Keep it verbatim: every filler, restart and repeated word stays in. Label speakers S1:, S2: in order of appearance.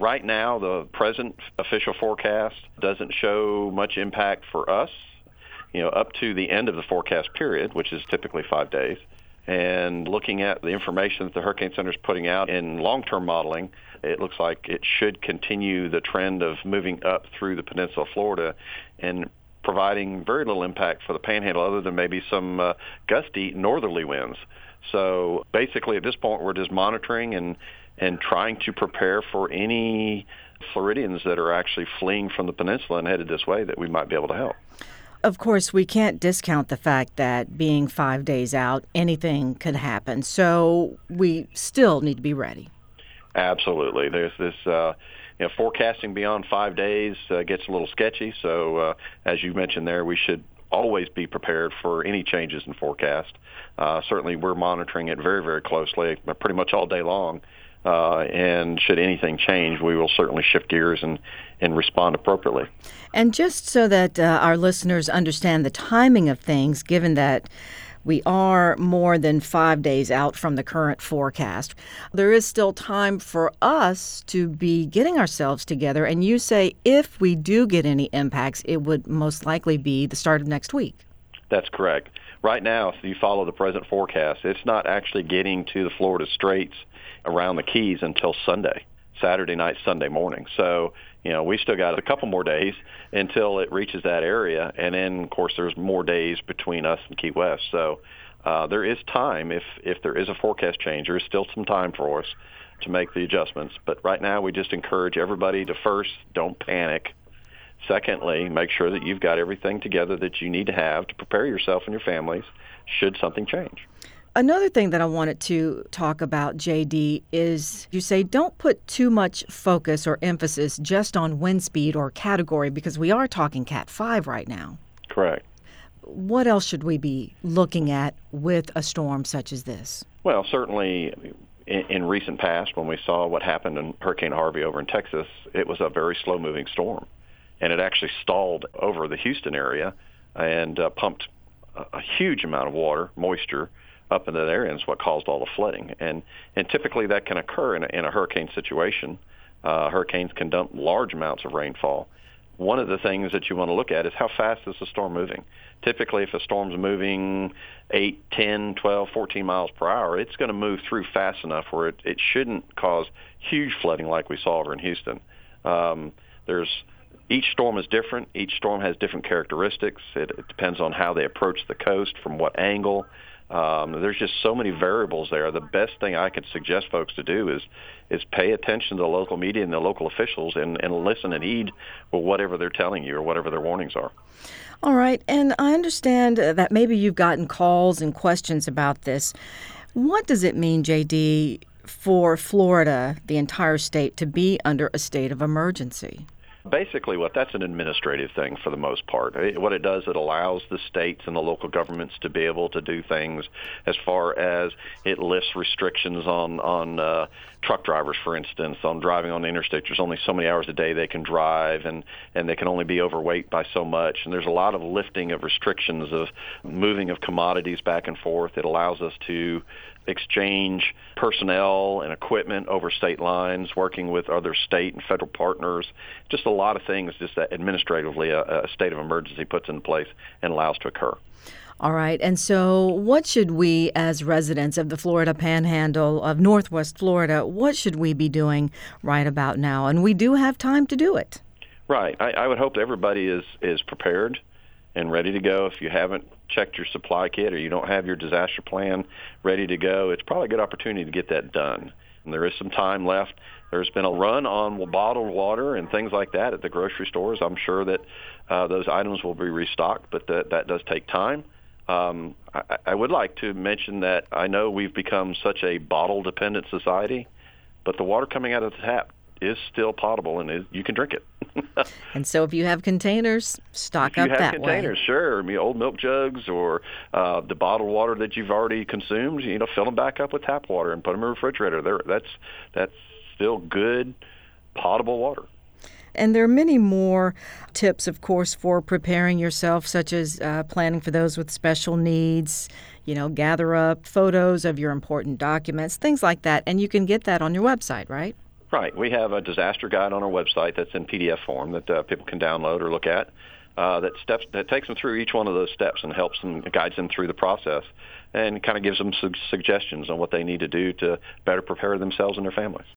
S1: Right now, the present official forecast doesn't show much impact for us, you know, up to the end of the forecast period, which is typically five days. And looking at the information that the Hurricane Center is putting out in long-term modeling, it looks like it should continue the trend of moving up through the peninsula of Florida and providing very little impact for the Panhandle other than maybe some uh, gusty northerly winds. So basically at this point we're just monitoring and, and trying to prepare for any Floridians that are actually fleeing from the peninsula and headed this way that we might be able to help.
S2: Of course, we can't discount the fact that being five days out, anything could happen. So we still need to be ready.
S1: Absolutely. There's this, uh, you know, forecasting beyond five days uh, gets a little sketchy. So uh, as you mentioned there, we should always be prepared for any changes in forecast. Uh, certainly we're monitoring it very, very closely, pretty much all day long. Uh, and should anything change, we will certainly shift gears and, and respond appropriately.
S2: And just so that uh, our listeners understand the timing of things, given that we are more than five days out from the current forecast, there is still time for us to be getting ourselves together. And you say if we do get any impacts, it would most likely be the start of next week.
S1: That's correct. Right now, if you follow the present forecast, it's not actually getting to the Florida Straits around the Keys until Sunday, Saturday night, Sunday morning. So, you know, we still got a couple more days until it reaches that area. And then, of course, there's more days between us and Key West. So uh, there is time. If, if there is a forecast change, there is still some time for us to make the adjustments. But right now, we just encourage everybody to first, don't panic. Secondly, make sure that you've got everything together that you need to have to prepare yourself and your families should something change.
S2: Another thing that I wanted to talk about, J D, is you say don't put too much focus or emphasis just on wind speed or category because we are talking Cat five right now.
S1: Correct.
S2: What else should we be looking at with a storm such as this?
S1: Well, certainly in, in recent past, when we saw what happened in Hurricane Harvey over in Texas, it was a very slow-moving storm. And it actually stalled over the Houston area and uh, pumped a, a huge amount of water, moisture, up into that area, and it's what caused all the flooding. And and typically that can occur in a, in a hurricane situation. Uh, hurricanes can dump large amounts of rainfall. One of the things that you want to look at is how fast is the storm moving. Typically, if a storm's moving eight, ten, twelve, fourteen miles per hour, it's going to move through fast enough where it, it shouldn't cause huge flooding like we saw over in Houston. Um, there's Each storm is different. Each storm has different characteristics. It, it depends on how they approach the coast, from what angle. Um, there's just so many variables there. The best thing I could suggest folks to do is is pay attention to the local media and the local officials and, and listen and heed well, whatever they're telling you or whatever their warnings are.
S2: All right. And I understand that maybe you've gotten calls and questions about this. What does it mean, J D, for Florida, the entire state, to be under a state of emergency?
S1: Basically, what that's an administrative thing for the most part. It, what it does, it allows the states and the local governments to be able to do things as far as it lifts restrictions on on uh, truck drivers, for instance, on driving on the interstate. There's only so many hours a day they can drive, and, and they can only be overweight by so much. And there's a lot of lifting of restrictions of moving of commodities back and forth. It allows us to exchange personnel and equipment over state lines, working with other state and federal partners. Just a lot of things just that administratively a, a state of emergency puts in place and allows to occur.
S2: All right. And so what should we, as residents of the Florida Panhandle of Northwest Florida, what should we be doing right about now? And we do have time to do it.
S1: Right. I, I would hope that everybody is, is prepared and ready to go. If you haven't checked your supply kit or you don't have your disaster plan ready to go, it's probably a good opportunity to get that done. And there is some time left. There's been a run on bottled water and things like that at the grocery stores. I'm sure that uh, those items will be restocked, but that, that does take time. Um, I, I would like to mention that I know we've become such a bottle-dependent society, but the water coming out of the tap is still potable and is, you can drink it.
S2: And so if you have containers, stock up that way.
S1: If you have containers, sure. I mean, old milk jugs or uh, the bottled water that you've already consumed, you know, fill them back up with tap water and put them in the refrigerator. They're, that's that's still good, potable water.
S2: And there are many more tips, of course, for preparing yourself, such as uh, planning for those with special needs, you know, gather up photos of your important documents, things like that. And you can get that on your website, right?
S1: Right. We have a disaster guide on our website that's in P D F form that uh, people can download or look at. Uh, that steps that takes them through each one of those steps and helps them, guides them through the process, and kind of gives them su- suggestions on what they need to do to better prepare themselves and their families.